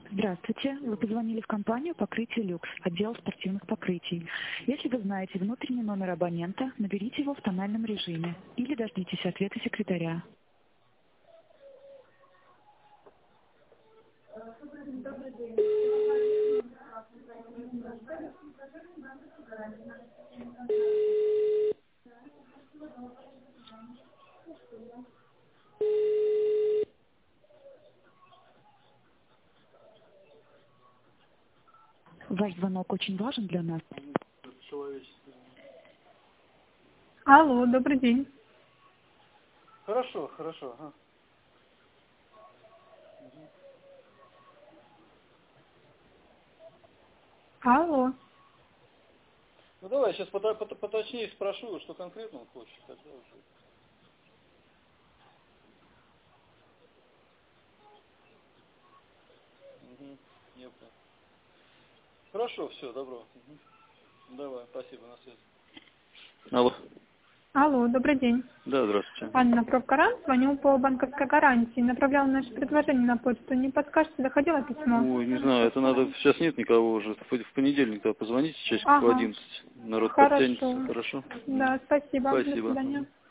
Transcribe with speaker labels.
Speaker 1: Здравствуйте. Вы позвонили в компанию «Покрытие Люкс», отдел спортивных покрытий. Если вы знаете внутренний номер абонента, наберите его в тональном режиме или дождитесь ответа секретаря. Ваш звонок очень важен для нас.
Speaker 2: Алло, добрый день.
Speaker 3: Хорошо, хорошо. Ага.
Speaker 2: Алло.
Speaker 3: Ну давай, сейчас поточнее спрошу, что конкретно он хочет. Тогда уже. Угу. Я понял. Хорошо, все, добро. Угу. Давай, спасибо, на связи. Алло.
Speaker 2: Алло, добрый день.
Speaker 3: Да, здравствуйте.
Speaker 2: Анна Профгарант, звоню по банковской гарантии. Направляла наше предложение на почту. Не подскажете, доходило письмо?
Speaker 3: Ой, не знаю, это надо, сейчас нет никого уже. В понедельник тогда позвоните часиков в
Speaker 2: Ага.
Speaker 3: 11. Народ
Speaker 2: Хорошо.
Speaker 3: подтянется, хорошо?
Speaker 2: Да, спасибо. До
Speaker 3: Спасибо.
Speaker 2: свидания.